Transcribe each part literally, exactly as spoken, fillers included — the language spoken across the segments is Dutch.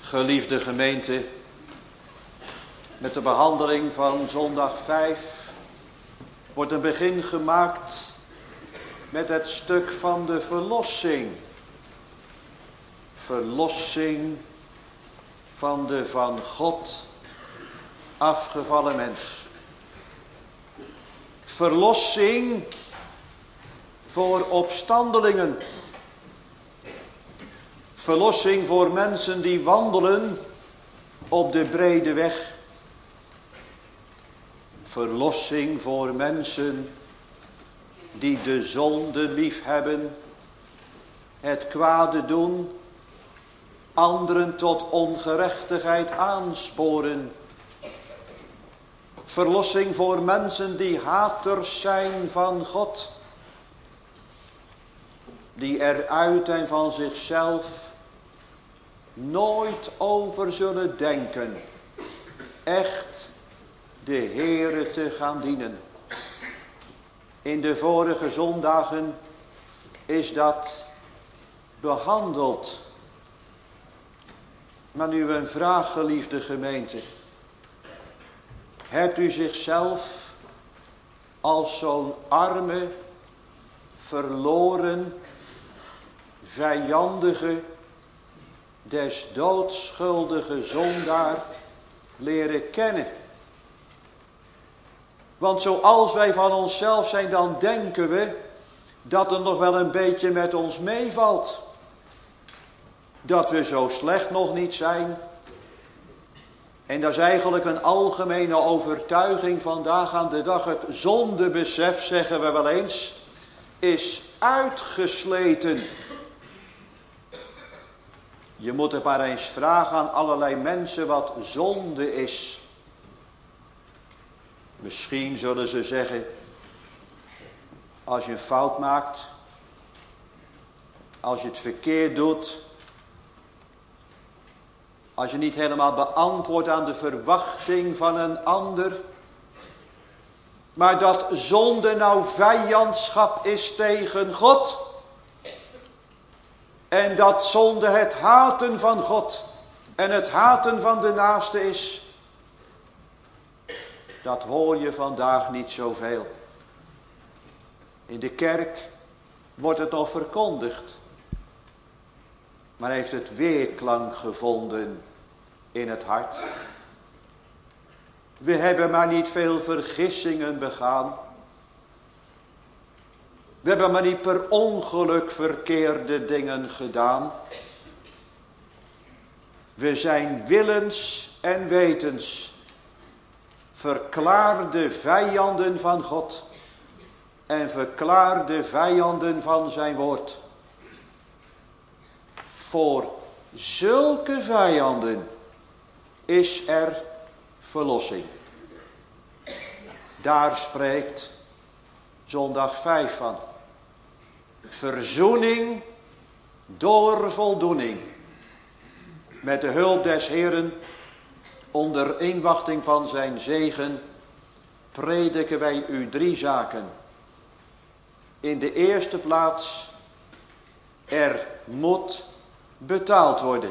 Geliefde gemeente, met de behandeling van zondag vijf wordt een begin gemaakt met het stuk van de verlossing. Verlossing van de van God afgevallen mens. Verlossing voor opstandelingen. Verlossing voor mensen die wandelen op de brede weg. Verlossing voor mensen die de zonde lief hebben, het kwade doen, anderen tot ongerechtigheid aansporen. Verlossing voor mensen die haters zijn van God, die eruit en van zichzelf nooit over zullen denken echt de Heere te gaan dienen. In de vorige zondagen is dat behandeld. Maar nu een vraag, geliefde gemeente. Hebt u zichzelf als zo'n arme, verloren, vijandige, des doods schuldige zondaar leren kennen? Want zoals wij van onszelf zijn, dan denken we dat het nog wel een beetje met ons meevalt. Dat we zo slecht nog niet zijn. En dat is eigenlijk een algemene overtuiging vandaag aan de dag. Het zondebesef, zeggen we wel eens, is uitgesleten. Je moet het maar eens vragen aan allerlei mensen wat zonde is. Misschien zullen ze zeggen, als je een fout maakt, als je het verkeerd doet, als je niet helemaal beantwoordt aan de verwachting van een ander, maar dat zonde nou vijandschap is tegen God, en dat zonde het haten van God en het haten van de naaste is, dat hoor je vandaag niet zoveel. In de kerk wordt het nog verkondigd, maar heeft het weerklank gevonden in het hart. We hebben maar niet veel vergissingen begaan. We hebben maar niet per ongeluk verkeerde dingen gedaan. We zijn willens en wetens verklaarde vijanden van God en verklaarde vijanden van zijn woord. Voor zulke vijanden is er verlossing. Daar spreekt zondag vijf van. Verzoening door voldoening. Met de hulp des Heeren, onder inwachting van zijn zegen, prediken wij u drie zaken. In de eerste plaats, er moet betaald worden.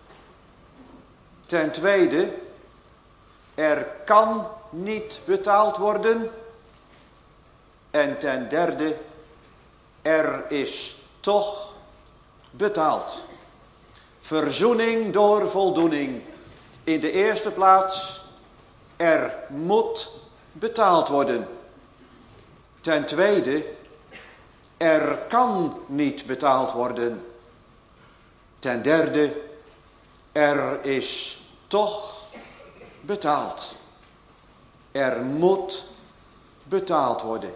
Ten tweede, er kan niet betaald worden. En ten derde, er is toch betaald. Verzoening door voldoening. In de eerste plaats, er moet betaald worden. Ten tweede, er kan niet betaald worden. Ten derde, er is toch betaald. Er moet betaald worden.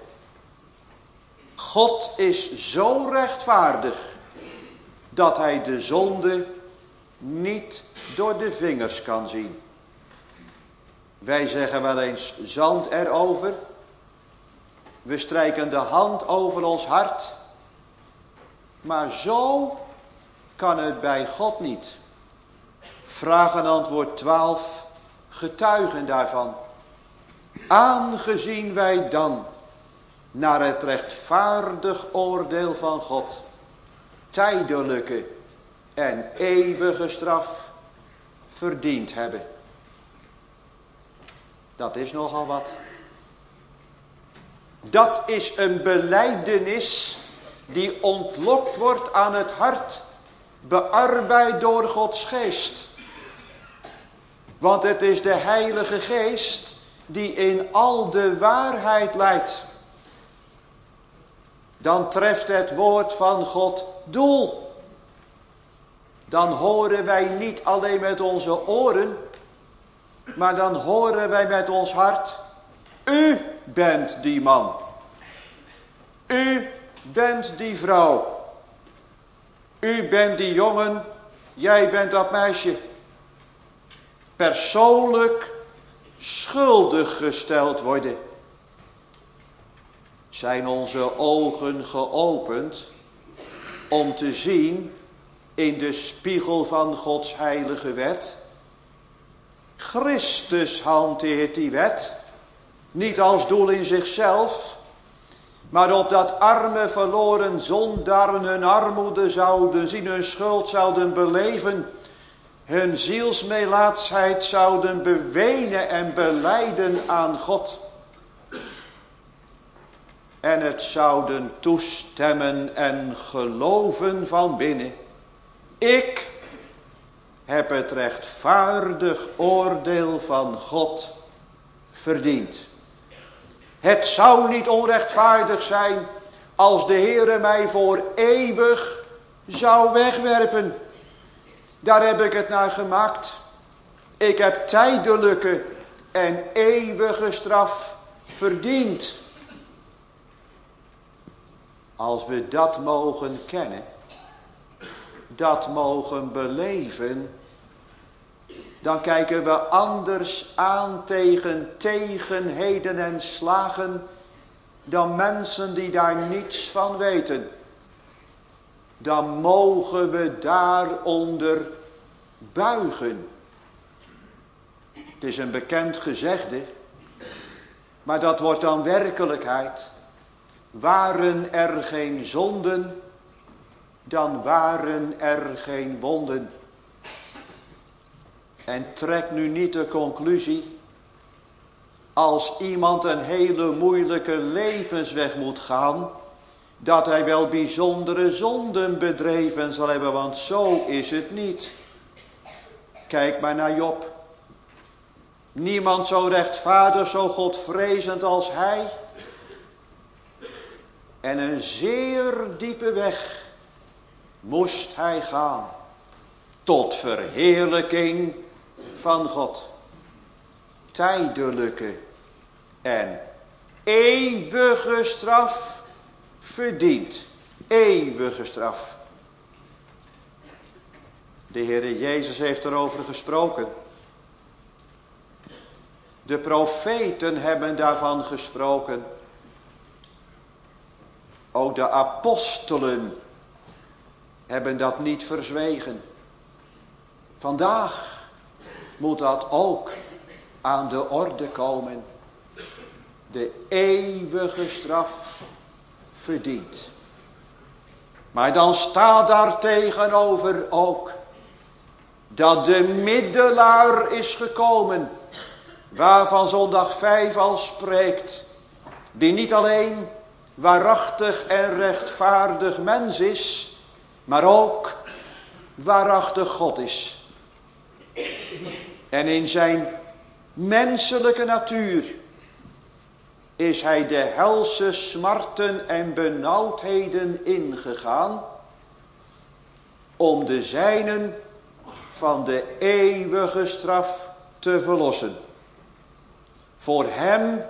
God is zo rechtvaardig dat hij de zonde niet door de vingers kan zien. Wij zeggen wel eens zand erover. We strijken de hand over ons hart. Maar zo kan het bij God niet. Vraag en antwoord twaalf getuigen daarvan. Aangezien wij dan naar het rechtvaardig oordeel van God tijdelijke en eeuwige straf verdiend hebben. Dat is nogal wat. Dat is een belijdenis die ontlokt wordt aan het hart, bearbeid door Gods geest. Want het is de Heilige Geest die in al de waarheid leidt. Dan treft het woord van God doel. Dan horen wij niet alleen met onze oren, maar dan horen wij met ons hart: u bent die man. U bent die vrouw. U bent die jongen. Jij bent dat meisje. Persoonlijk schuldig gesteld worden. Zijn onze ogen geopend om te zien in de spiegel van Gods heilige wet: Christus hanteert die wet, niet als doel in zichzelf, maar opdat arme verloren zondaren hun armoede zouden zien, hun schuld zouden beleven, hun zielsmeelaatsheid zouden bewenen en belijden aan God. En het zouden toestemmen en geloven van binnen: ik heb het rechtvaardig oordeel van God verdiend. Het zou niet onrechtvaardig zijn als de Heere mij voor eeuwig zou wegwerpen. Daar heb ik het naar gemaakt. Ik heb tijdelijke en eeuwige straf verdiend. Als we dat mogen kennen, dat mogen beleven, dan kijken we anders aan tegen tegenheden en slagen dan mensen die daar niets van weten. Dan mogen we daaronder buigen. Het is een bekend gezegde, maar dat wordt dan werkelijkheid. Waren er geen zonden, dan waren er geen wonden. En trek nu niet de conclusie, als iemand een hele moeilijke levensweg moet gaan, dat hij wel bijzondere zonden bedreven zal hebben, want zo is het niet. Kijk maar naar Job. Niemand zo rechtvaardig, zo godvrezend als hij. En een zeer diepe weg moest hij gaan, tot verheerlijking van God. Tijdelijke en eeuwige straf verdient. Eeuwige straf. De Heere Jezus heeft erover gesproken. De profeten hebben daarvan gesproken. Ook de apostelen hebben dat niet verzwegen. Vandaag moet dat ook aan de orde komen. De eeuwige straf verdient. Maar dan staat daar tegenover ook dat de middelaar is gekomen, waarvan zondag vijf al spreekt, die niet alleen waarachtig en rechtvaardig mens is, maar ook waarachtig God is. En in zijn menselijke natuur is hij de helse smarten en benauwdheden ingegaan om de zijnen van de eeuwige straf te verlossen. Voor hem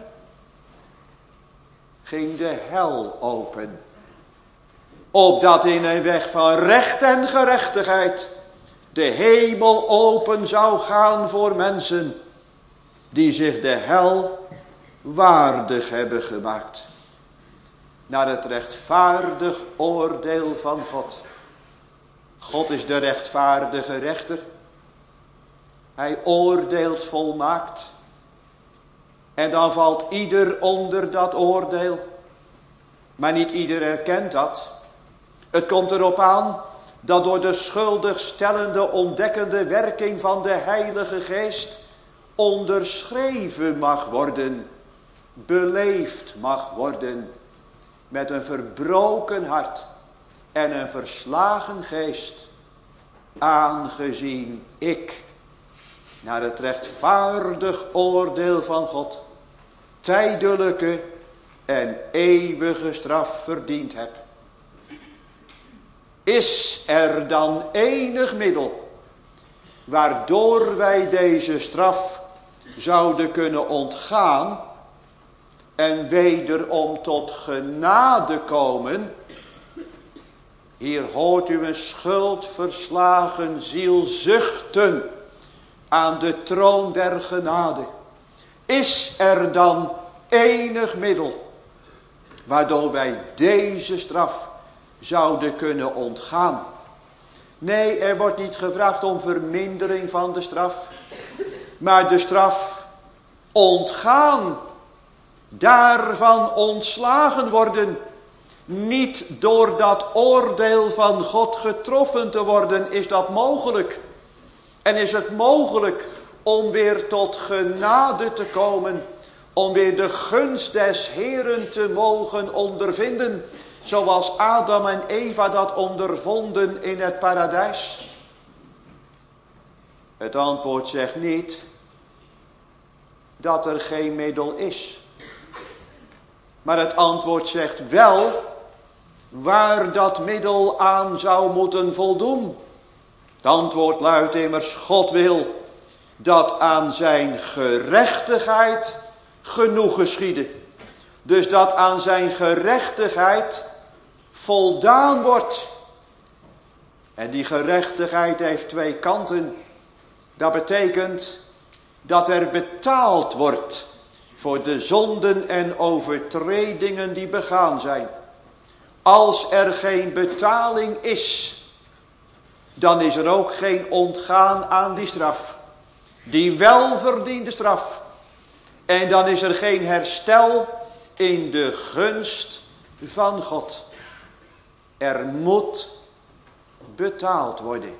ging de hel open, opdat in een weg van recht en gerechtigheid de hemel open zou gaan voor mensen die zich de hel waardig hebben gemaakt. Naar het rechtvaardig oordeel van God. God is de rechtvaardige rechter. Hij oordeelt volmaakt. En dan valt ieder onder dat oordeel. Maar niet ieder erkent dat. Het komt erop aan dat door de schuldigstellende ontdekkende werking van de Heilige Geest onderschreven mag worden, beleefd mag worden met een verbroken hart en een verslagen geest, aangezien ik naar het rechtvaardig oordeel van God tijdelijke en eeuwige straf verdiend heb. Is er dan enig middel waardoor wij deze straf zouden kunnen ontgaan en wederom tot genade komen? Hier hoort u een schuldverslagen ziel zuchten aan de troon der genade. Is er dan enig middel waardoor wij deze straf zouden kunnen ontgaan? Nee, er wordt niet gevraagd om vermindering van de straf, maar de straf ontgaan, daarvan ontslagen worden, niet door dat oordeel van God getroffen te worden, is dat mogelijk. En is het mogelijk om weer tot genade te komen, om weer de gunst des Heeren te mogen ondervinden, zoals Adam en Eva dat ondervonden in het paradijs? Het antwoord zegt niet dat er geen middel is. Maar het antwoord zegt wel waar dat middel aan zou moeten voldoen. Het antwoord luidt immers: God wil dat aan zijn gerechtigheid genoeg geschiede. Dus dat aan zijn gerechtigheid voldaan wordt. En die gerechtigheid heeft twee kanten. Dat betekent dat er betaald wordt voor de zonden en overtredingen die begaan zijn. Als er geen betaling is, dan is er ook geen ontgaan aan die straf. Die welverdiende straf. En dan is er geen herstel in de gunst van God. Er moet betaald worden.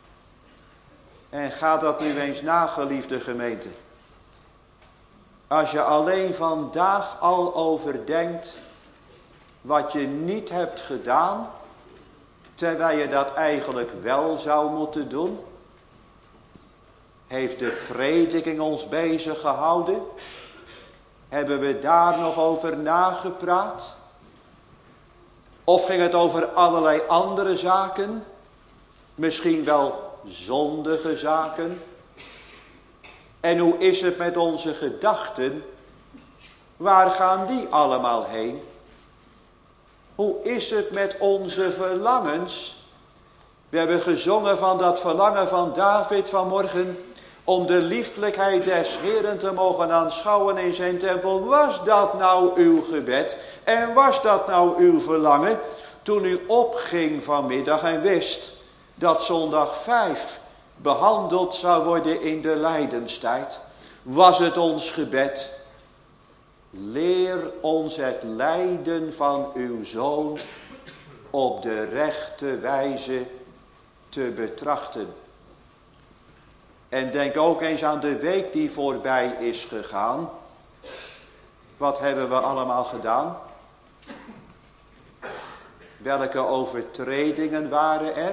En ga dat nu eens na, geliefde gemeente. Als je alleen vandaag al overdenkt wat je niet hebt gedaan, terwijl je dat eigenlijk wel zou moeten doen. Heeft de prediking ons bezig gehouden? Hebben we daar nog over nagepraat? Of ging het over allerlei andere zaken? Misschien wel zondige zaken? En hoe is het met onze gedachten? Waar gaan die allemaal heen? Hoe is het met onze verlangens? We hebben gezongen van dat verlangen van David vanmorgen, om de lieflijkheid des Heeren te mogen aanschouwen in zijn tempel. Was dat nou uw gebed? En was dat nou uw verlangen? Toen u opging vanmiddag en wist dat zondag vijf behandeld zou worden in de lijdenstijd, was het ons gebed: leer ons het lijden van uw Zoon op de rechte wijze te betrachten. En denk ook eens aan de week die voorbij is gegaan. Wat hebben we allemaal gedaan? Welke overtredingen waren er?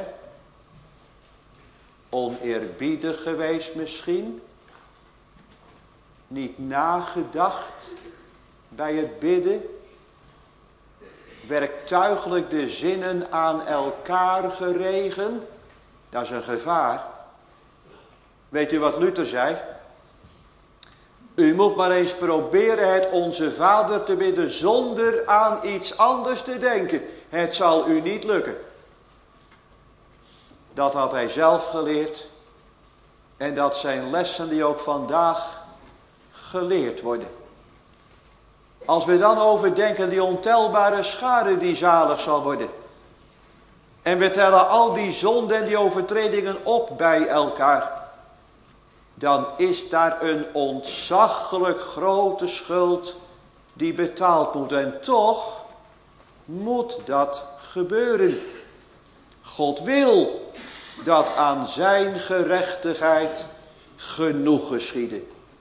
Oneerbiedig geweest misschien? Niet nagedacht bij het bidden? Werktuigelijk de zinnen aan elkaar geregen? Dat is een gevaar. Weet u wat Luther zei? U moet maar eens proberen het Onze Vader te bidden zonder aan iets anders te denken. Het zal u niet lukken. Dat had hij zelf geleerd. En dat zijn lessen die ook vandaag geleerd worden. Als we dan overdenken die ontelbare schare die zalig zal worden. En we tellen al die zonden en die overtredingen op bij elkaar. Dan is daar een ontzaglijk grote schuld die betaald moet. En toch moet dat gebeuren. God wil dat aan zijn gerechtigheid genoeg geschiede.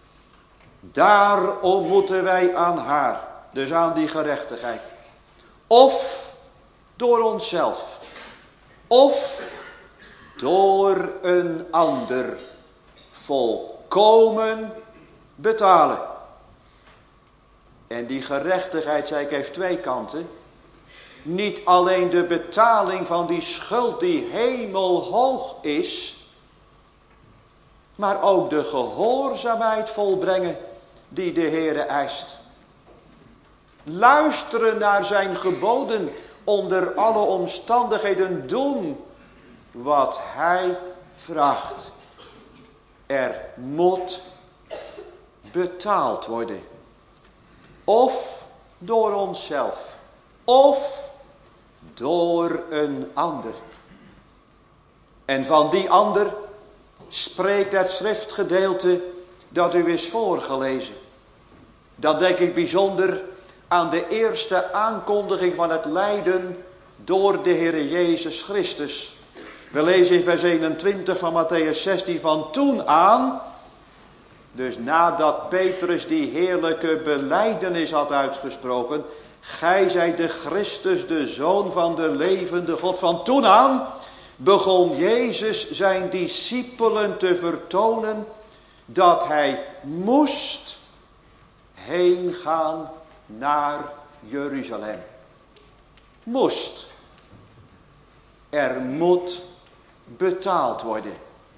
Daarom moeten wij aan haar, dus aan die gerechtigheid, of door onszelf, of door een ander volkomen betalen. En die gerechtigheid, zei ik, heeft twee kanten. Niet alleen de betaling van die schuld die hemelhoog is, maar ook de gehoorzaamheid volbrengen die de Heere eist. Luisteren naar zijn geboden, onder alle omstandigheden doen wat hij vraagt. Er moet betaald worden. Of door onszelf, of door een ander. En van die ander spreekt het schriftgedeelte dat u is voorgelezen. Dat denk ik bijzonder aan de eerste aankondiging van het lijden door de Heere Jezus Christus. We lezen in vers eenentwintig van Matthäus zestien, van toen aan, dus nadat Petrus die heerlijke belijdenis had uitgesproken, gij zijt de Christus, de Zoon van de levende God. Van toen aan begon Jezus zijn discipelen te vertonen dat hij moest heen gaan naar Jeruzalem. Moest. Er moet betaald worden.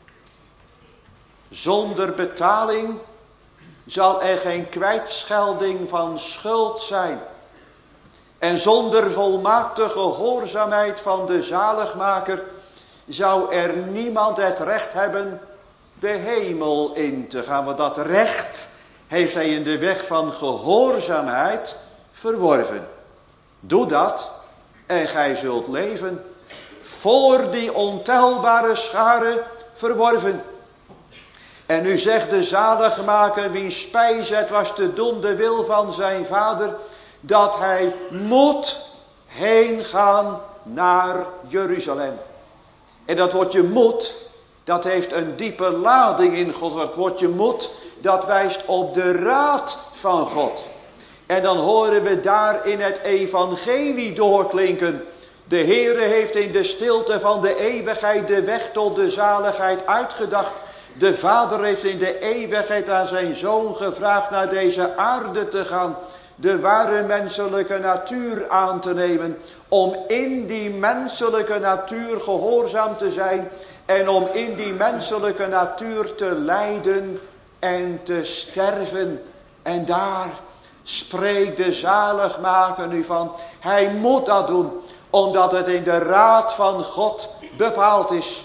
Zonder betaling zal er geen kwijtschelding van schuld zijn. En zonder volmaakte gehoorzaamheid van de zaligmaker zou er niemand het recht hebben de hemel in te gaan. Want dat recht heeft hij in de weg van gehoorzaamheid verworven. Doe dat en gij zult leven. Voor die ontelbare schare verworven. En nu zegt de zaligmaker, wie spijs het was te doen de wil van zijn vader, dat hij moet heen gaan naar Jeruzalem. En dat woordje moet, dat heeft een diepe lading in God. Dat woordje moet, dat wijst op de raad van God. En dan horen we daar in het evangelie doorklinken. De Heere heeft in de stilte van de eeuwigheid de weg tot de zaligheid uitgedacht. De Vader heeft in de eeuwigheid aan zijn Zoon gevraagd naar deze aarde te gaan. De ware menselijke natuur aan te nemen. Om in die menselijke natuur gehoorzaam te zijn. En om in die menselijke natuur te lijden en te sterven. En daar spreekt de zaligmaker nu van. Hij moet dat doen. Omdat het in de raad van God bepaald is.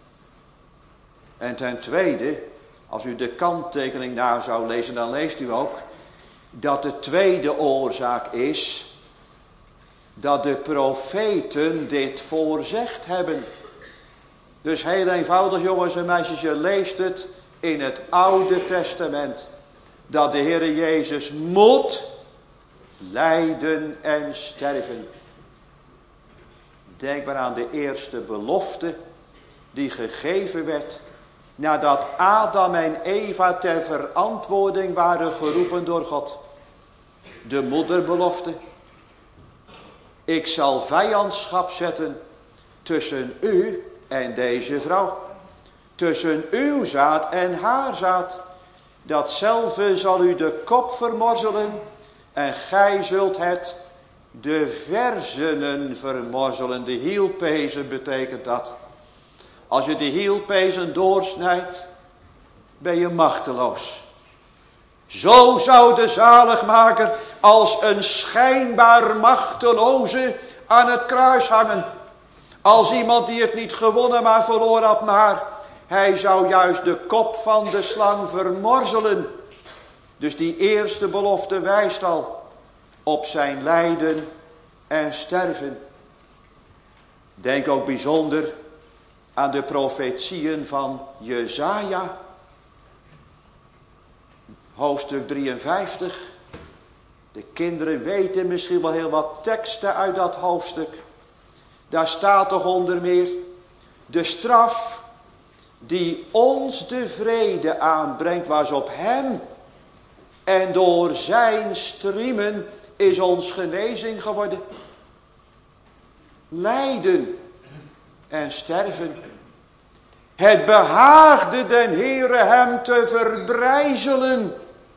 En ten tweede, als u de kanttekening na zou lezen, dan leest u ook dat de tweede oorzaak is dat de profeten dit voorzegd hebben. Dus heel eenvoudig, jongens en meisjes, je leest het in het Oude Testament. Dat de Heere Jezus moet lijden en sterven. Denk maar aan de eerste belofte die gegeven werd nadat Adam en Eva ter verantwoording waren geroepen door God. De moederbelofte. Ik zal vijandschap zetten tussen u en deze vrouw. Tussen uw zaad en haar zaad. Datzelfde zal u de kop vermorzelen. En gij zult het de verzenen vermorzelen. De hielpezen betekent dat. Als je de hielpezen doorsnijdt, ben je machteloos. Zo zou de zaligmaker als een schijnbaar machteloze aan het kruis hangen. Als iemand die het niet gewonnen maar verloren had, maar hij zou juist de kop van de slang vermorzelen. Dus die eerste belofte wijst al op zijn lijden en sterven. Denk ook bijzonder aan de profetieën van Jesaja. Hoofdstuk drieënvijftig. De kinderen weten misschien wel heel wat teksten uit dat hoofdstuk. Daar staat toch onder meer, de straf die ons de vrede aanbrengt was op hem. En door zijn striemen is ons genezing geworden. Lijden en sterven. Het behaagde den Heere hem te verbrijzelen.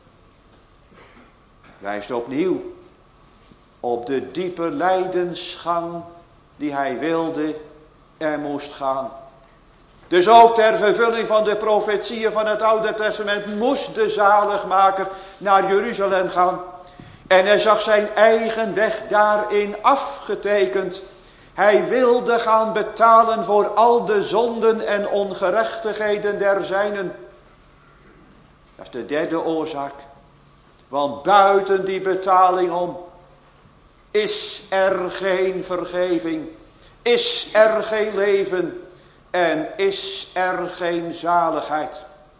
Wijst opnieuw op de diepe lijdensgang die hij wilde en moest gaan. Dus ook ter vervulling van de profetieën van het Oude Testament moest de zaligmaker naar Jeruzalem gaan. En hij zag zijn eigen weg daarin afgetekend. Hij wilde gaan betalen voor al de zonden en ongerechtigheden der zijnen. Dat is de derde oorzaak. Want buiten die betaling om is er geen vergeving, is er geen leven en is er geen zaligheid.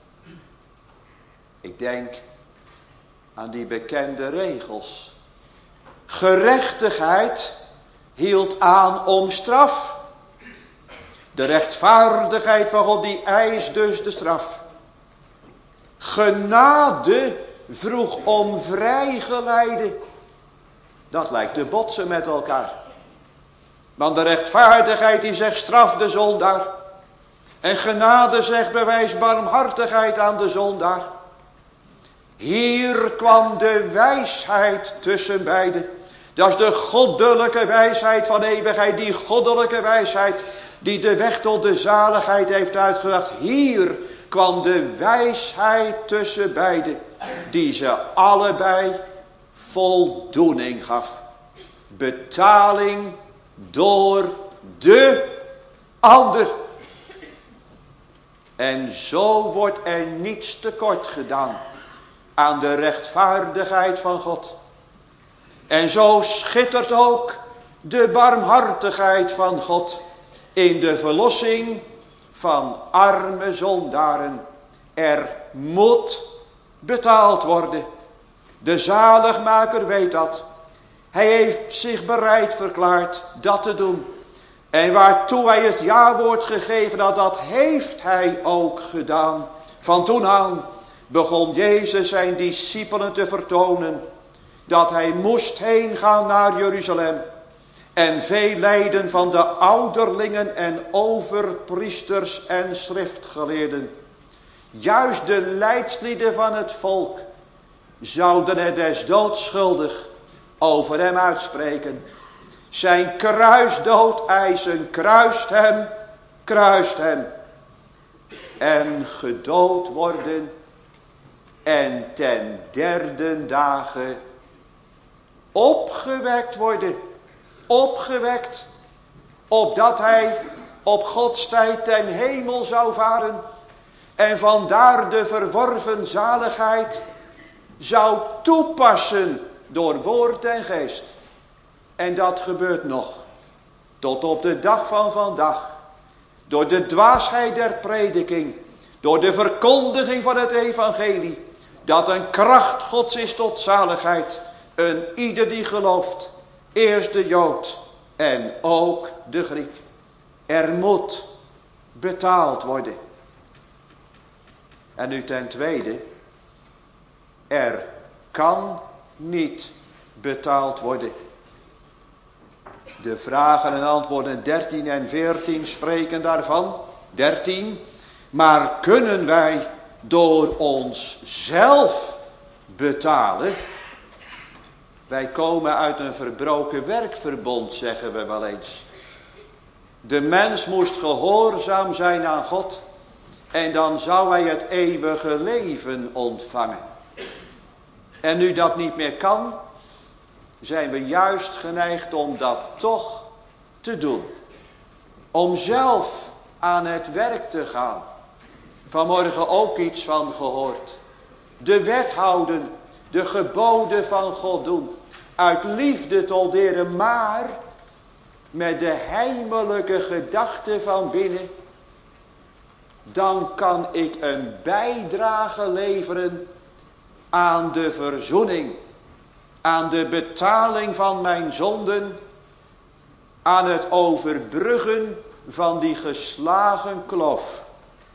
Ik denk aan die bekende regels. Gerechtigheid hield aan om straf. De rechtvaardigheid van God die eist dus de straf. Genade vroeg om vrijgeleide. Dat lijkt te botsen met elkaar. Want de rechtvaardigheid die zegt straf de zondaar. En genade zegt bewijs barmhartigheid aan de zondaar. Hier kwam de wijsheid tussen beiden. Dat is de goddelijke wijsheid van eeuwigheid. Die goddelijke wijsheid die de weg tot de zaligheid heeft uitgebracht. Hier kwam de wijsheid tussen beiden. Die ze allebei voldoening gaf. Betaling door de ander. En zo wordt er niets tekort gedaan aan de rechtvaardigheid van God. En zo schittert ook de barmhartigheid van God in de verlossing van arme zondaren. Er moet betaald worden. De zaligmaker weet dat. Hij heeft zich bereid verklaard dat te doen. En waartoe hij het ja-woord gegeven had, dat heeft hij ook gedaan. Van toen aan begon Jezus zijn discipelen te vertonen dat hij moest heen gaan naar Jeruzalem. En veel lijden van de ouderlingen en overpriesters en schriftgeleerden. Juist de leidslieden van het volk zouden het des doods schuldig over hem uitspreken. Zijn kruisdood eisen, kruist hem, kruist hem. En gedood worden en ten derde dagen opgewekt worden. Opgewekt, opdat hij op Gods tijd ten hemel zou varen. En vandaar de verworven zaligheid zou toepassen door woord en geest. En dat gebeurt nog. Tot op de dag van vandaag. Door de dwaasheid der prediking. Door de verkondiging van het evangelie. Dat een kracht Gods is tot zaligheid. Een ieder die gelooft. Eerst de Jood en ook de Griek. Er moet betaald worden. En nu ten tweede. Er kan niet betaald worden. De vragen en antwoorden dertien en veertien spreken daarvan. dertien. Maar kunnen wij door ons zelf betalen? Wij komen uit een verbroken werkverbond, zeggen we wel eens. De mens moest gehoorzaam zijn aan God. En dan zou hij het eeuwige leven ontvangen. En nu dat niet meer kan, zijn we juist geneigd om dat toch te doen. Om zelf aan het werk te gaan. Vanmorgen ook iets van gehoord. De wet houden, de geboden van God doen. Uit liefde tolderen, maar met de heimelijke gedachte van binnen. Dan kan ik een bijdrage leveren aan de verzoening. Aan de betaling van mijn zonden. aan het overbruggen van die geslagen kloof.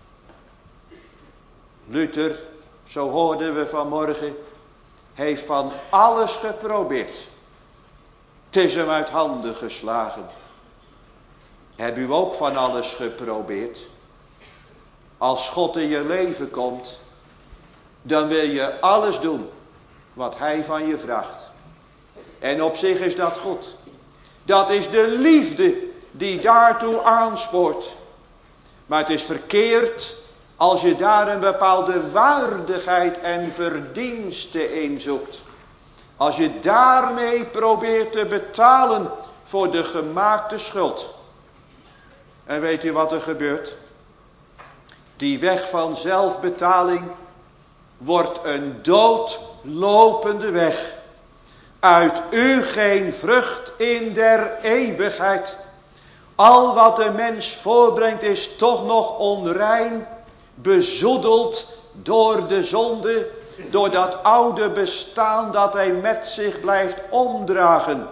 Luther, zo hoorden we vanmorgen, heeft van alles geprobeerd. Het is hem uit handen geslagen. Heb u ook van alles geprobeerd? Als God in je leven komt, dan wil je alles doen wat hij van je vraagt. En op zich is dat goed. Dat is de liefde die daartoe aanspoort. Maar het is verkeerd als je daar een bepaalde waardigheid en verdienste in zoekt. Als je daarmee probeert te betalen voor de gemaakte schuld. En weet u wat er gebeurt? Die weg van zelfbetaling wordt een doodlopende weg. Uit u geen vrucht in der eeuwigheid. Al wat de mens voorbrengt is toch nog onrein, bezoedeld door de zonde, door dat oude bestaan dat hij met zich blijft omdragen.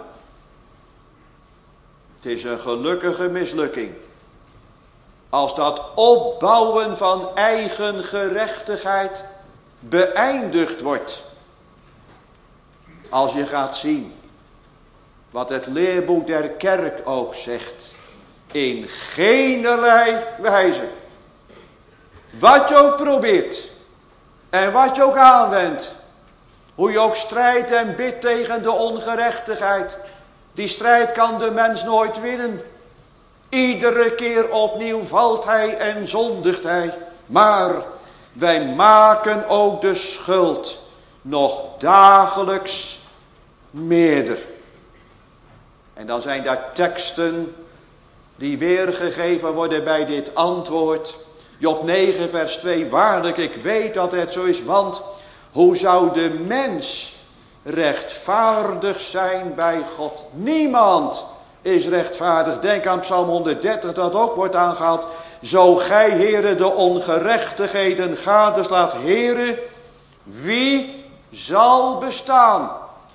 Het is een gelukkige mislukking als dat opbouwen van eigen gerechtigheid beëindigd wordt. Als je gaat zien wat het leerboek der kerk ook zegt. In geenerlei wijze. Wat je ook probeert. En wat je ook aanwendt. Hoe je ook strijdt en bidt tegen de ongerechtigheid. Die strijd kan de mens nooit winnen. Iedere keer opnieuw valt hij en zondigt hij. Maar wij maken ook de schuld nog dagelijks meerder. En dan zijn daar teksten die weergegeven worden bij dit antwoord. Job negen vers twee. Waarlijk, ik weet dat het zo is, want hoe zou de mens rechtvaardig zijn bij God? Niemand is rechtvaardig. Denk aan Psalm honderddertig dat ook wordt aangehaald. Zo gij, Heere, de ongerechtigheden gadeslaat, Heere, wie zal bestaan?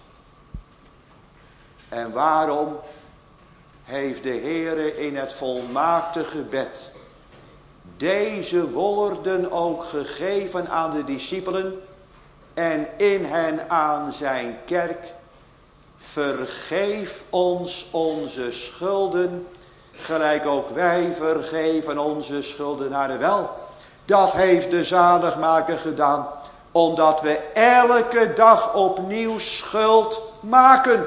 En waarom heeft de Heere in het volmaakte gebed deze woorden ook gegeven aan de discipelen en in hen aan zijn kerk? Vergeef ons onze schulden, gelijk ook wij vergeven onze schuldenaren. Wel, dat heeft de zaligmaker gedaan, omdat we elke dag opnieuw schuld maken.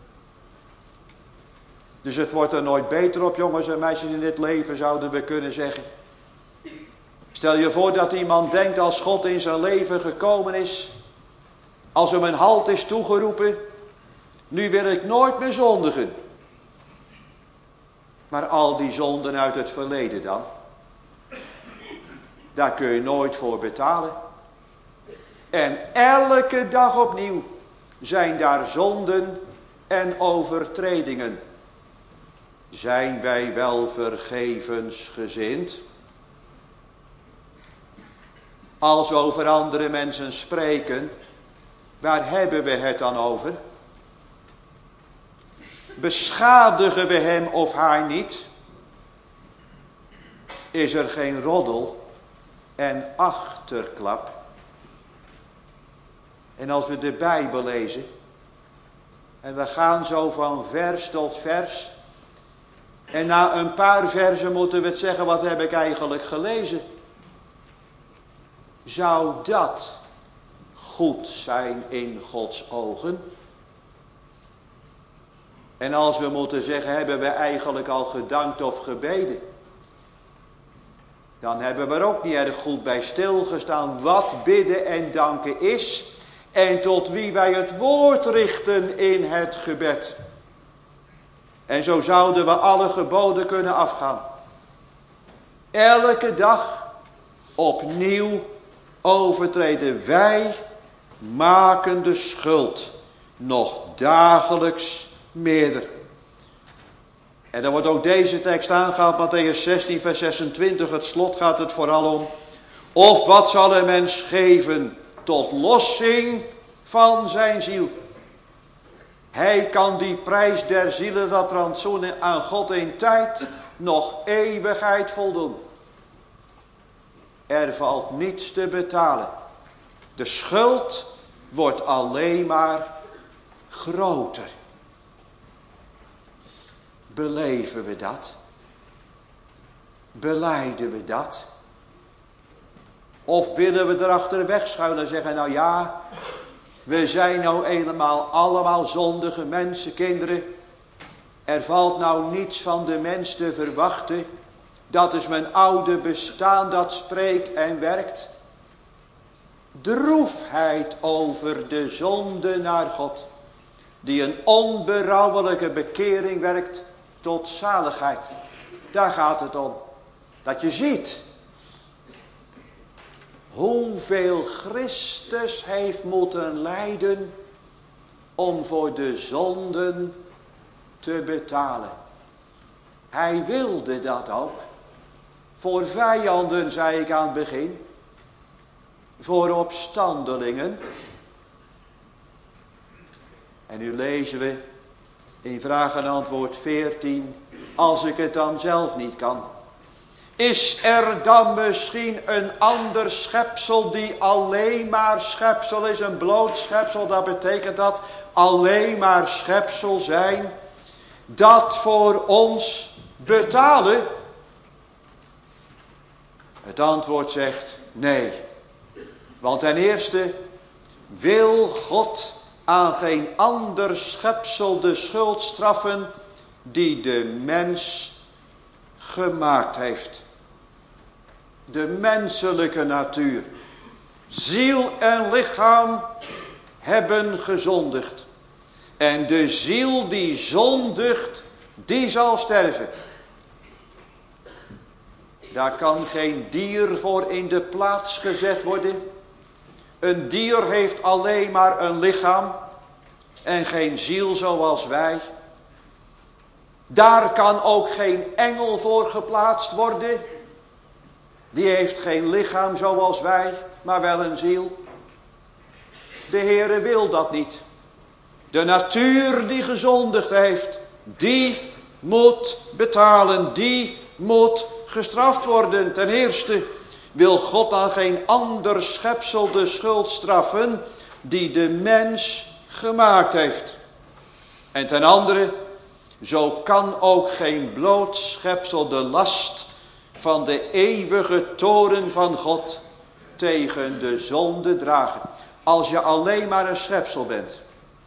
Dus het wordt er nooit beter op, jongens en meisjes, in dit leven, zouden we kunnen zeggen. Stel je voor dat iemand denkt, als God in zijn leven gekomen is, als hem een halt is toegeroepen, nu wil ik nooit meer zondigen. Maar al die zonden uit het verleden dan, daar kun je nooit voor betalen. En elke dag opnieuw zijn daar zonden en overtredingen. Zijn wij wel vergevensgezind? Als we over andere mensen spreken, waar hebben we het dan over? Beschadigen we hem of haar niet? Is er geen roddel en achterklap? En als we de Bijbel lezen, en we gaan zo van vers tot vers, en na een paar versen moeten we het zeggen, wat heb ik eigenlijk gelezen? Zou dat goed zijn in Gods ogen? En als we moeten zeggen, hebben we eigenlijk al gedankt of gebeden? Dan hebben we er ook niet erg goed bij stilgestaan wat bidden en danken is. En tot wie wij het woord richten in het gebed. En zo zouden we alle geboden kunnen afgaan. Elke dag opnieuw overtreden. Wij maken de schuld nog dagelijks meerder. En dan wordt ook deze tekst aangehaald, Matthäus zestien vers zesentwintig. Het slot gaat het vooral om. Of wat zal een mens geven tot lossing van zijn ziel? Hij kan die prijs der zielen, dat rantsoen aan God in tijd, nog eeuwigheid voldoen. Er valt niets te betalen. De schuld wordt alleen maar groter. Beleven we dat? Belijden we dat? Of willen we erachter wegschuilen en zeggen, nou ja, we zijn nou helemaal allemaal zondige mensen, kinderen. Er valt nou niets van de mens te verwachten. Dat is mijn oude bestaan dat spreekt en werkt. Droefheid over de zonde naar God, die een onberouwelijke bekering werkt tot zaligheid. Daar gaat het om. Dat je ziet hoeveel Christus heeft moeten lijden om voor de zonden te betalen. Hij wilde dat ook. Voor vijanden, zei ik aan het begin. Voor opstandelingen. En nu lezen we in vraag en antwoord veertien. Als ik het dan zelf niet kan. Is er dan misschien een ander schepsel die alleen maar schepsel is? Een bloot schepsel, dat betekent dat alleen maar schepsel zijn. Dat voor ons betalen? Het antwoord zegt nee. Want ten eerste wil God aan geen ander schepsel de schuld straffen die de mens gemaakt heeft. De menselijke natuur. Ziel en lichaam hebben gezondigd. En de ziel die zondigt, die zal sterven. Daar kan geen dier voor in de plaats gezet worden. Een dier heeft alleen maar een lichaam en geen ziel zoals wij. Daar kan ook geen engel voor geplaatst worden. Die heeft geen lichaam zoals wij, maar wel een ziel. De Heere wil dat niet. De natuur die gezondigd heeft, die moet betalen, die moet gestraft worden. Ten eerste wil God aan geen ander schepsel de schuld straffen die de mens gemaakt heeft. En ten andere, zo kan ook geen bloot schepsel de last van de eeuwige toorn van God tegen de zonde dragen. Als je alleen maar een schepsel bent.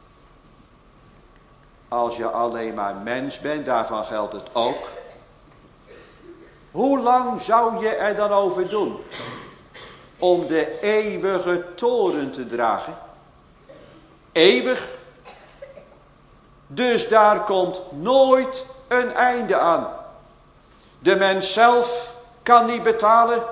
Als je alleen maar mens bent, daarvan geldt het ook. Hoe lang zou je er dan over doen om de eeuwige toorn te dragen? Eeuwig. Dus daar komt nooit een einde aan. De mens zelf kan niet betalen.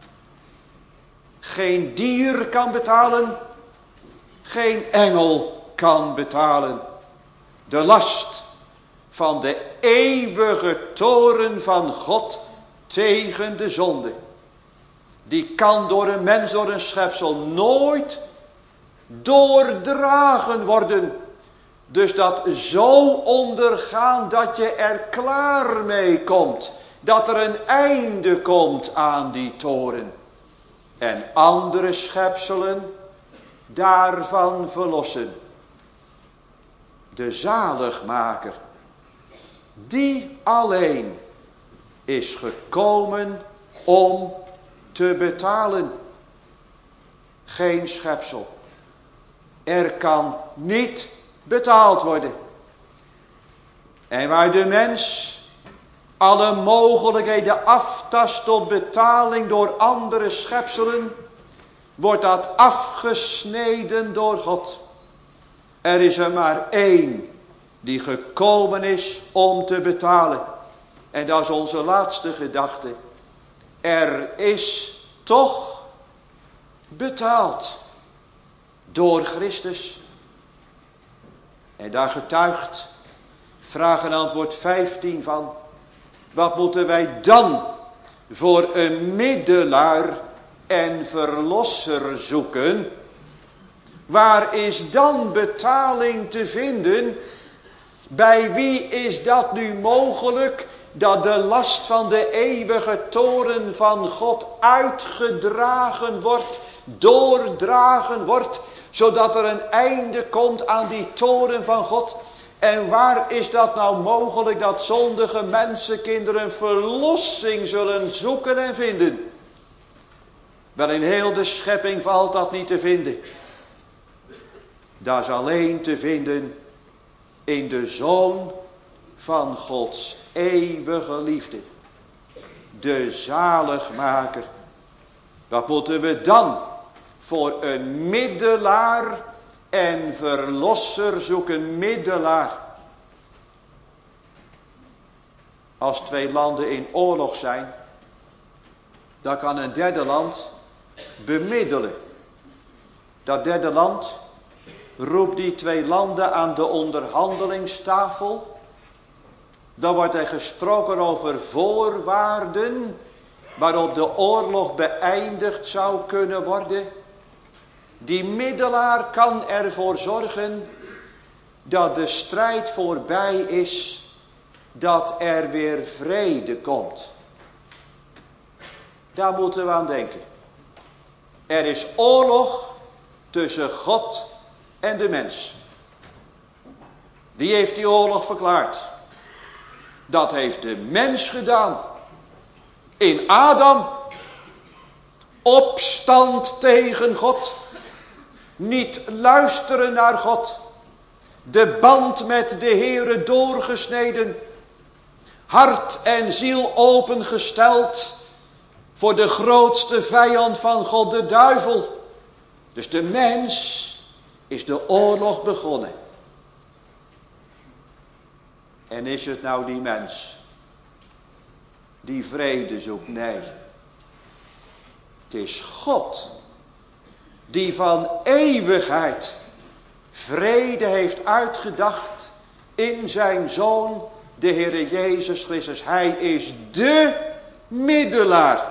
Geen dier kan betalen. Geen engel kan betalen. De last van de eeuwige toorn van God tegen de zonde. Die kan door een mens, door een schepsel nooit doordragen worden. Dus dat zo ondergaan dat je er klaar mee komt. Dat er een einde komt aan die toorn. En andere schepselen daarvan verlossen. De zaligmaker, die alleen is gekomen om te betalen. Geen schepsel. Er kan niet betaald worden. En waar de mens alle mogelijkheden aftast tot betaling door andere schepselen, wordt dat afgesneden door God. Er is er maar één die gekomen is om te betalen. En dat is onze laatste gedachte. Er is toch betaald door Christus. En daar getuigt vraag en antwoord vijftien van. Wat moeten wij dan voor een middelaar en verlosser zoeken? Waar is dan betaling te vinden? Bij wie is dat nu mogelijk, dat de last van de eeuwige toorn van God uitgedragen wordt, doordragen wordt, zodat er een einde komt aan die toorn van God? En waar is dat nou mogelijk, dat zondige mensenkinderen verlossing zullen zoeken en vinden? Wel, in heel de schepping valt dat niet te vinden. Dat is alleen te vinden in de Zoon van Gods eeuwige liefde. De zaligmaker. Wat moeten we dan voor een middelaar en verlosser zoeken? Middelaar. Als twee landen in oorlog zijn, dan kan een derde land bemiddelen. Dat derde land roept die twee landen aan de onderhandelingstafel. Dan wordt er gesproken over voorwaarden waarop de oorlog beëindigd zou kunnen worden. Die middelaar kan ervoor zorgen dat de strijd voorbij is, dat er weer vrede komt. Daar moeten we aan denken. Er is oorlog tussen God en de mens. Wie heeft die oorlog verklaard? Dat heeft de mens gedaan. In Adam. Opstand tegen God. Niet luisteren naar God. De band met de Heere doorgesneden. Hart en ziel opengesteld voor de grootste vijand van God, de duivel. Dus de mens is de oorlog begonnen. En is het nou die mens die vrede zoekt? Nee. Het is God die van eeuwigheid vrede heeft uitgedacht in zijn Zoon, de Heere Jezus Christus. Hij is de middelaar.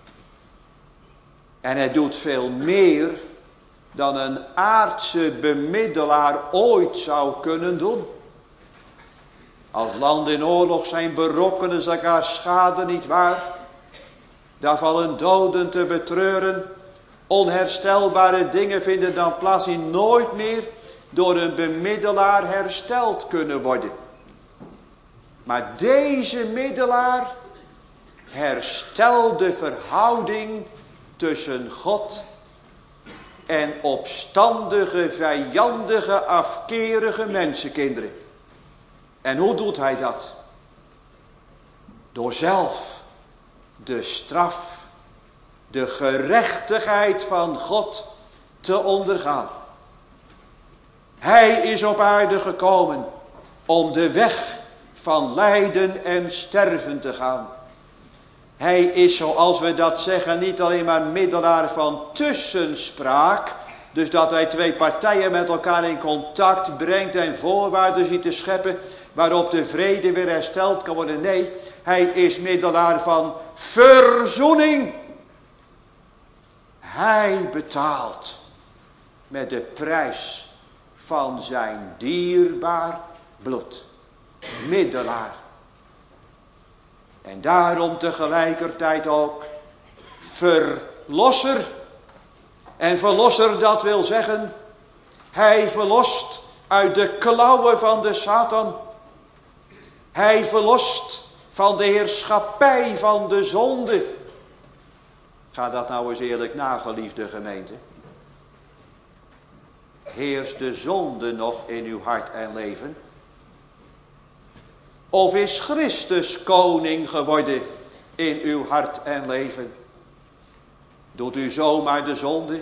En hij doet veel meer dan een aardse bemiddelaar ooit zou kunnen doen. Als landen in oorlog zijn, berokkenen ze elkaar schade, niet waar? Daar vallen doden te betreuren. Onherstelbare dingen vinden dan plaats die nooit meer door een bemiddelaar hersteld kunnen worden. Maar deze middelaar herstelt de verhouding tussen God en opstandige, vijandige, afkerige mensenkinderen. En hoe doet hij dat? Door zelf de straf, de gerechtigheid van God te ondergaan. Hij is op aarde gekomen om de weg van lijden en sterven te gaan. Hij is, zoals we dat zeggen, niet alleen maar middelaar van tussenspraak. Dus dat hij twee partijen met elkaar in contact brengt en voorwaarden ziet te scheppen waarop de vrede weer hersteld kan worden. Nee, hij is middelaar van verzoening. Hij betaalt met de prijs van zijn dierbaar bloed. Middelaar. En daarom tegelijkertijd ook verlosser. En verlosser, dat wil zeggen, hij verlost uit de klauwen van de Satan. Hij verlost van de heerschappij van de zonde. Ga dat nou eens eerlijk na, geliefde gemeente. Heerst de zonde nog in uw hart en leven? Of is Christus koning geworden in uw hart en leven? Doet u zomaar de zonde?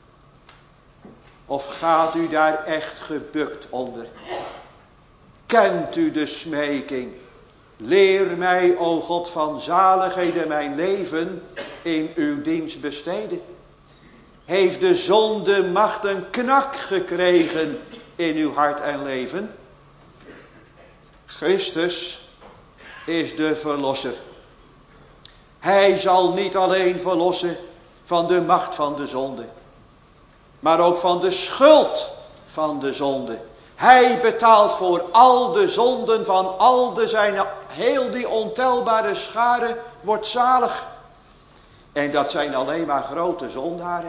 Of gaat u daar echt gebukt onder? Kent u de smeking? Leer mij, o God van zaligheden, mijn leven in uw dienst besteden. Heeft de zonde macht een knak gekregen in uw hart en leven? Christus is de verlosser. Hij zal niet alleen verlossen van de macht van de zonde. maar ook van de schuld van de zonde. Hij betaalt voor al de zonden van al de zijne, heel die ontelbare schare wordt zalig. En dat zijn alleen maar grote zondaren.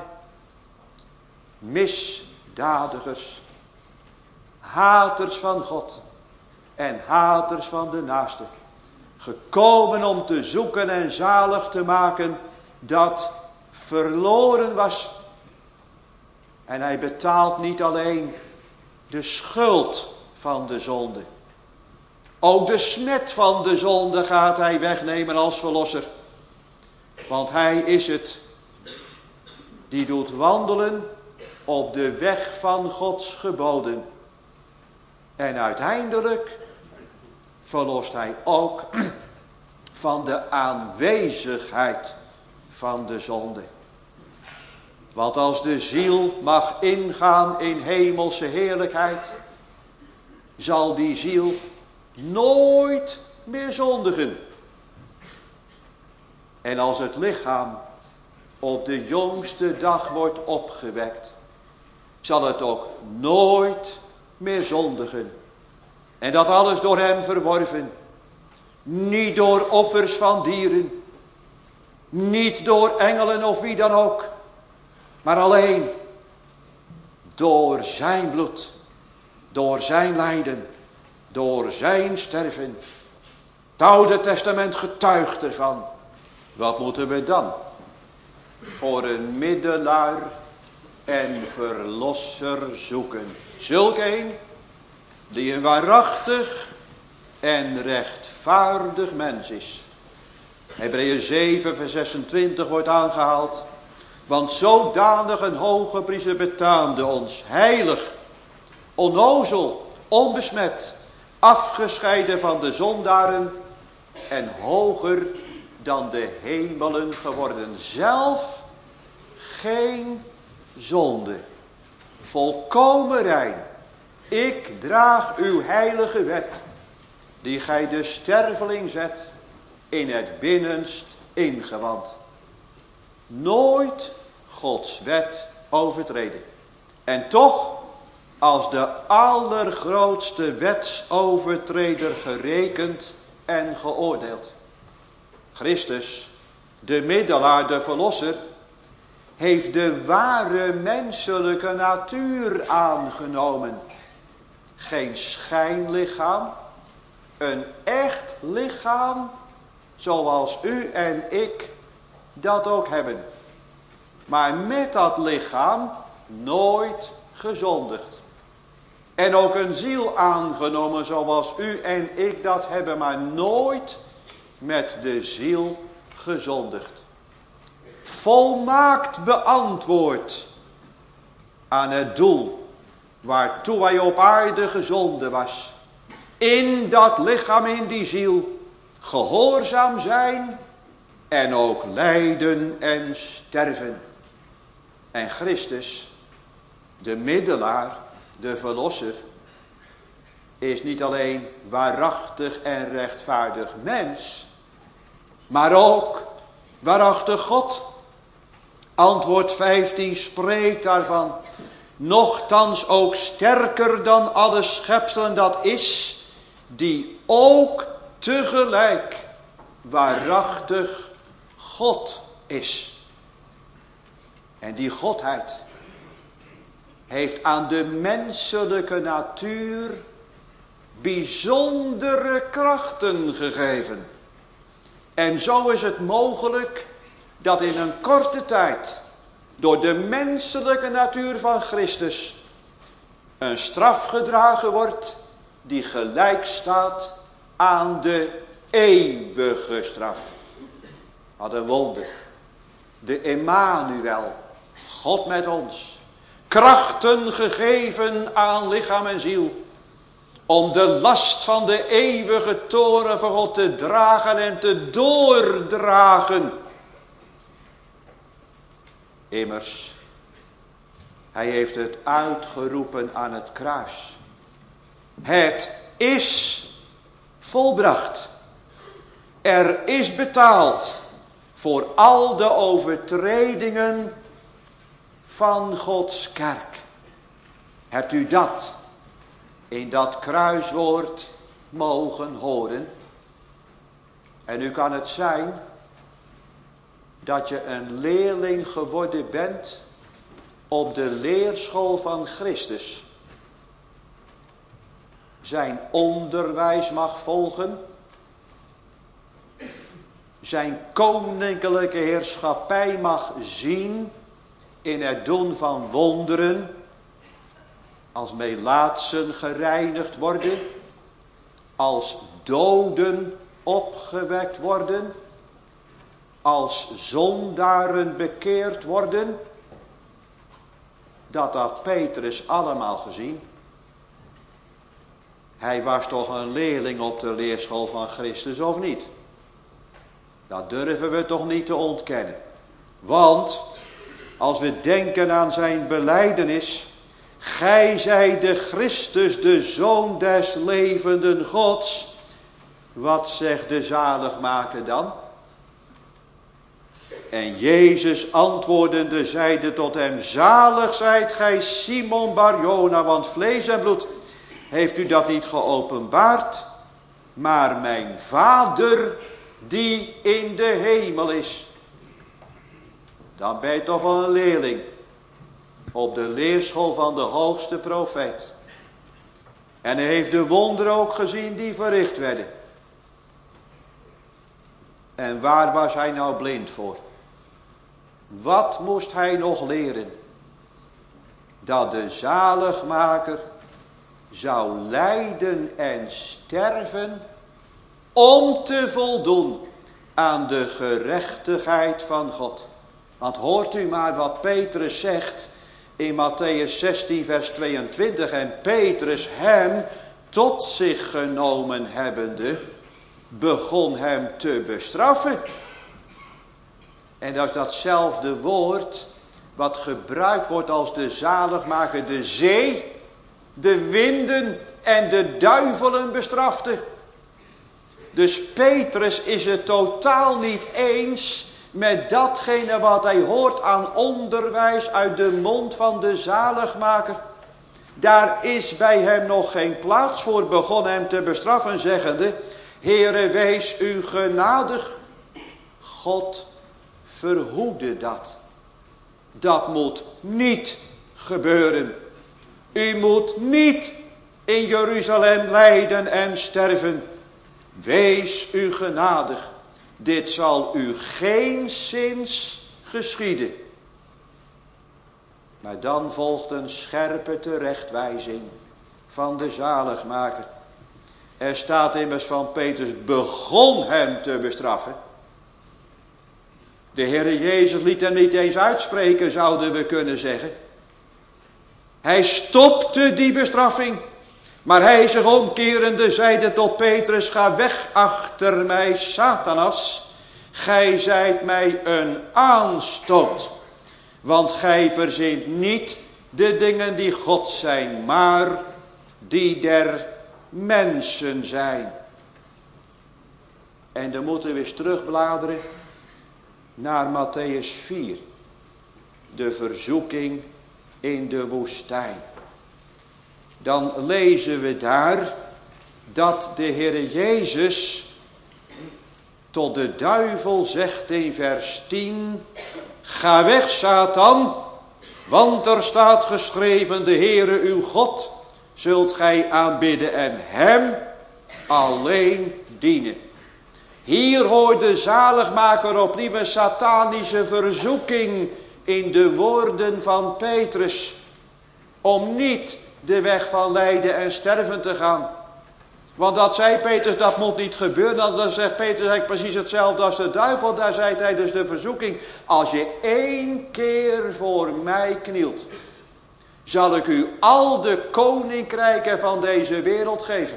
Misdadigers. Haters van God. En haters van de naaste. Gekomen om te zoeken en zalig te maken dat verloren was. En hij betaalt niet alleen de schuld van de zonde. Ook de smet van de zonde gaat hij wegnemen als verlosser. Want hij is het die doet wandelen op de weg van Gods geboden. En uiteindelijk verlost hij ook van de aanwezigheid van de zonde. Want als de ziel mag ingaan in hemelse heerlijkheid, zal die ziel nooit meer zondigen. En als het lichaam op de jongste dag wordt opgewekt, zal het ook nooit meer zondigen. En dat alles door hem verworven. Niet door offers van dieren. Niet door engelen of wie dan ook. Maar alleen door zijn bloed. Door zijn lijden. Door zijn sterven. Het Oude Testament getuigt ervan. Wat moeten we dan voor een middelaar en verlosser zoeken? Zulk een die een waarachtig en rechtvaardig mens is. Hebreeën zeven vers zesentwintig wordt aangehaald. Want zodanig een hoge priester betaamde ons, heilig, onnozel, onbesmet, afgescheiden van de zondaren en hoger dan de hemelen geworden. Zelf geen zonde, volkomen rein. Ik draag uw heilige wet, die gij de sterveling zet in het binnenst ingewand. Nooit Gods wet overtreden. En toch als de allergrootste wetsovertreder gerekend en geoordeeld. Christus, de middelaar, de verlosser, heeft de ware menselijke natuur aangenomen. Geen schijnlichaam, een echt lichaam zoals u en ik dat ook hebben. Maar met dat lichaam nooit gezondigd. En ook een ziel aangenomen zoals u en ik dat hebben, maar nooit met de ziel gezondigd. Volmaakt beantwoord aan het doel waartoe hij op aarde gezonden was. In dat lichaam, in die ziel, gehoorzaam zijn en ook lijden en sterven. En Christus, de middelaar, de verlosser, is niet alleen waarachtig en rechtvaardig mens, maar ook waarachtig God. Antwoord vijftien spreekt daarvan. Nochtans ook sterker dan alle schepselen dat is, die ook tegelijk waarachtig God is. En die Godheid heeft aan de menselijke natuur bijzondere krachten gegeven. En zo is het mogelijk dat in een korte tijd door de menselijke natuur van Christus een straf gedragen wordt die gelijk staat aan de eeuwige straf. Wat een wonder. De Emmanuel, God met ons, krachten gegeven aan lichaam en ziel, om de last van de eeuwige toren van God te dragen en te doordragen. Immers, hij heeft het uitgeroepen aan het kruis. Het is volbracht. Er is betaald voor al de overtredingen van Gods kerk. Hebt u dat in dat kruiswoord mogen horen? En nu kan het zijn dat je een leerling geworden bent op de leerschool van Christus. Zijn onderwijs mag volgen. Zijn koninklijke heerschappij mag zien in het doen van wonderen. Als melaatsen gereinigd worden. Als doden opgewekt worden. Als zondaren bekeerd worden. Dat had Petrus allemaal gezien. Hij was toch een leerling op de leerschool van Christus, of niet? Dat durven we toch niet te ontkennen. Want als we denken aan zijn belijdenis. Gij zijt de Christus, de Zoon des levenden Gods. Wat zegt de zaligmaker dan? En Jezus antwoordende zeide tot hem. Zalig zijt gij Simon Bar-Jona, want vlees en bloed heeft u dat niet geopenbaard. Maar mijn Vader die in de hemel is. Dan ben je toch wel een leerling. Op de leerschool van de hoogste profeet. En hij heeft de wonderen ook gezien die verricht werden. En waar was hij nou blind voor? Wat moest hij nog leren? Dat de zaligmaker zou lijden en sterven om te voldoen aan de gerechtigheid van God. Want hoort u maar wat Petrus zegt in Matthäus zestien vers tweeëntwintig. En Petrus hem tot zich genomen hebbende, begon hem te bestraffen. En dat is datzelfde woord wat gebruikt wordt als de zaligmaker de zee, de winden en de duivelen bestrafte. Dus Petrus is het totaal niet eens met datgene wat hij hoort aan onderwijs uit de mond van de zaligmaker. Daar is bij hem nog geen plaats voor, begon hem te bestraffen, zeggende: Heere, wees u genadig. God verhoede dat. Dat moet niet gebeuren. U moet niet in Jeruzalem lijden en sterven. Wees u genadig. Dit zal u geenszins geschieden. Maar dan volgt een scherpe terechtwijzing van de zaligmaker. Er staat immers van Petrus begon hem te bestraffen. De Heere Jezus liet hem niet eens uitspreken, zouden we kunnen zeggen. Hij stopte die bestraffing. Maar hij zich omkerende zeide tot Petrus: Ga weg achter mij, Satanas. Gij zijt mij een aanstoot. Want gij verzint niet de dingen die God zijn, maar die der mensen zijn. En dan moeten we eens terugbladeren naar Matthäus vier. De verzoeking in de woestijn. Dan lezen we daar dat de Heere Jezus tot de duivel zegt in vers tien: Ga weg, Satan, want er staat geschreven: De Heere uw God zult gij aanbidden en hem alleen dienen. Hier hoort de zaligmaker opnieuw een satanische verzoeking in de woorden van Petrus. Om niet de weg van lijden en sterven te gaan. Want dat zei Petrus, dat moet niet gebeuren. Dan zegt Petrus eigenlijk precies hetzelfde als de duivel. Daar zei hij dus de verzoeking: als je één keer voor mij knielt, zal ik u al de koninkrijken van deze wereld geven.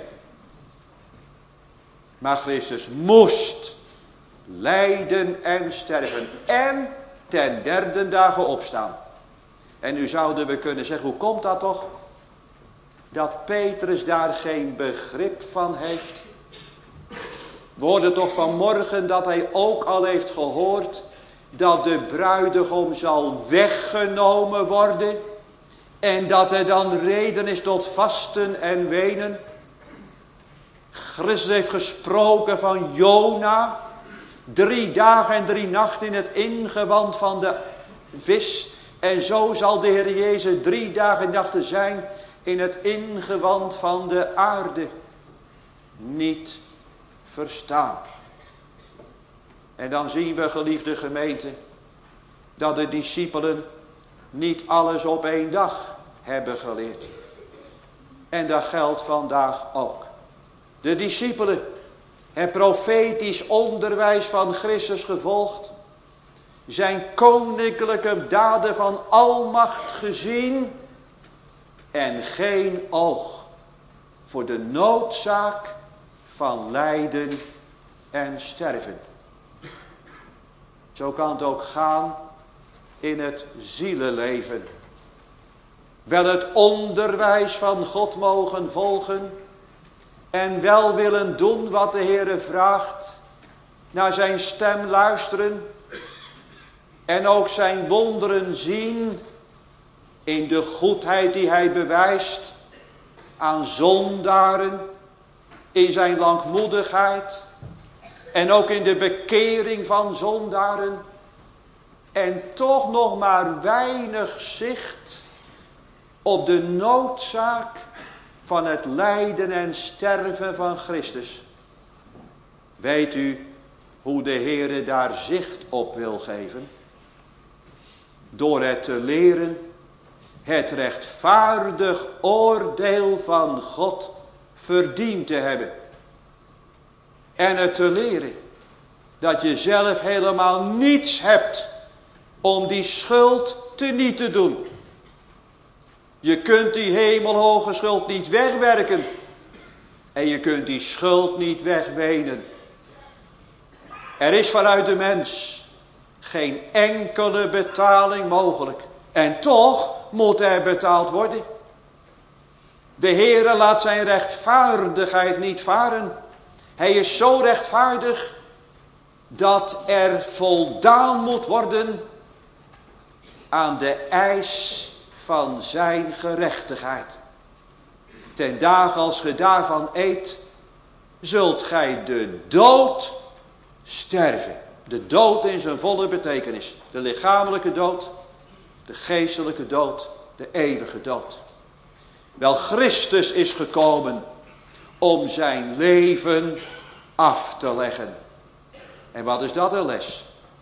Maar Christus moest lijden en sterven en ten derde dagen opstaan. En nu zouden we kunnen zeggen, hoe komt dat toch? Dat Petrus daar geen begrip van heeft. We hoorden toch vanmorgen dat hij ook al heeft gehoord dat de bruidegom zal weggenomen worden en dat er dan reden is tot vasten en wenen. Christus heeft gesproken van Jona, drie dagen en drie nachten in het ingewand van de vis. En zo zal de Heer Jezus drie dagen en nachten zijn in het ingewand van de aarde. Niet verstaan. En dan zien we, geliefde gemeente, dat de discipelen niet alles op één dag hebben geleerd. En dat geldt vandaag ook. De discipelen, het profetisch onderwijs van Christus gevolgd, zijn koninklijke daden van almacht gezien en geen oog voor de noodzaak van lijden en sterven. Zo kan het ook gaan in het zielenleven. Wel het onderwijs van God mogen volgen en wel willen doen wat de Heere vraagt, naar zijn stem luisteren en ook zijn wonderen zien in de goedheid die hij bewijst aan zondaren, in zijn langmoedigheid en ook in de bekering van zondaren. En toch nog maar weinig zicht op de noodzaak van het lijden en sterven van Christus. Weet u hoe de Heere daar zicht op wil geven? Door het te leren het rechtvaardig oordeel van God verdiend te hebben. En het te leren dat je zelf helemaal niets hebt om die schuld teniet te doen. Je kunt die hemelhoge schuld niet wegwerken. En je kunt die schuld niet wegwenen. Er is vanuit de mens geen enkele betaling mogelijk. En toch moet er betaald worden. De Heere laat zijn rechtvaardigheid niet varen. Hij is zo rechtvaardig dat er voldaan moet worden aan de eis van zijn gerechtigheid. Ten dagen als ge daarvan eet, zult gij de dood sterven. De dood in zijn volle betekenis. De lichamelijke dood, de geestelijke dood, de eeuwige dood. Wel, Christus is gekomen om zijn leven af te leggen. En wat is dat een les?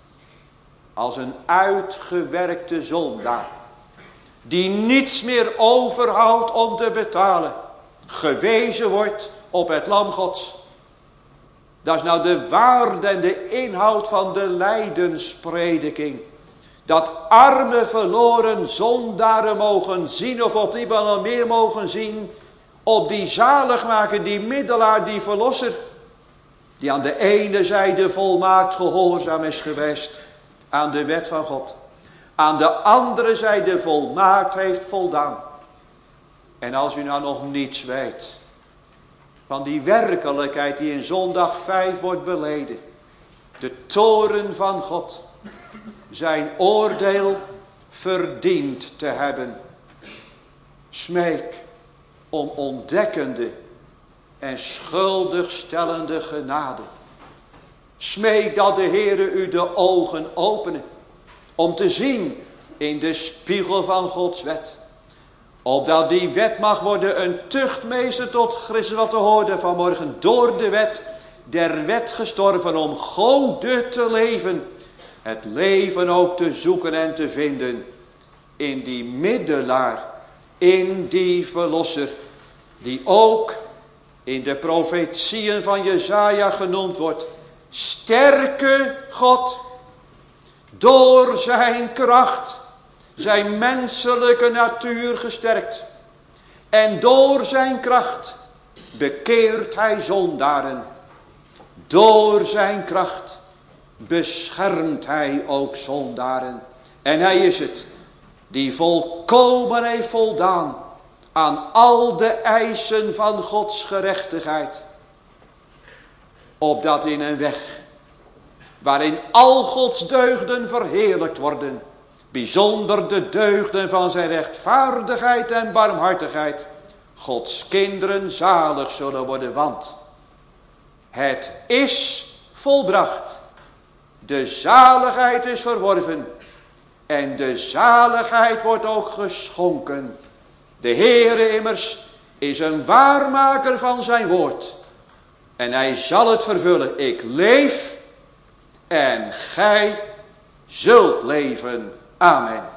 Als een uitgewerkte zondaar, die niets meer overhoudt om te betalen, gewezen wordt op het lam Gods. Dat is nou de waarde en de inhoud van de lijdensprediking. Dat arme verloren zondaren mogen zien, of opnieuw al meer mogen zien, op die zaligmaker, die middelaar, die verlosser, die aan de ene zijde volmaakt gehoorzaam is geweest aan de wet van God, aan de andere zijde volmaakt heeft voldaan. En als u nou nog niets weet van die werkelijkheid die in zondag vijf wordt beleden, de toorn van God, zijn oordeel verdiend te hebben, smeek om ontdekkende en schuldigstellende genade. Smeek dat de Heere u de ogen openen om te zien in de spiegel van Gods wet, opdat die wet mag worden een tuchtmeester tot Christus, wat we hoorden vanmorgen, door de wet, der wet gestorven om Gode te leven, het leven ook te zoeken en te vinden in die middelaar, in die verlosser, die ook in de profetieën van Jesaja genoemd wordt. Sterke God, door zijn kracht, zijn menselijke natuur gesterkt. En door zijn kracht bekeert hij zondaren. Door zijn kracht beschermt hij ook zondaren. En hij is het die volkomen heeft voldaan aan al de eisen van Gods gerechtigheid. Opdat in een weg waarin al Gods deugden verheerlijkt worden, bijzonder de deugden van zijn rechtvaardigheid en barmhartigheid, Gods kinderen zalig zullen worden, want het is volbracht. De zaligheid is verworven en de zaligheid wordt ook geschonken. De Heere immers is een waarmaker van zijn woord en hij zal het vervullen. Ik leef en gij zult leven. Amen.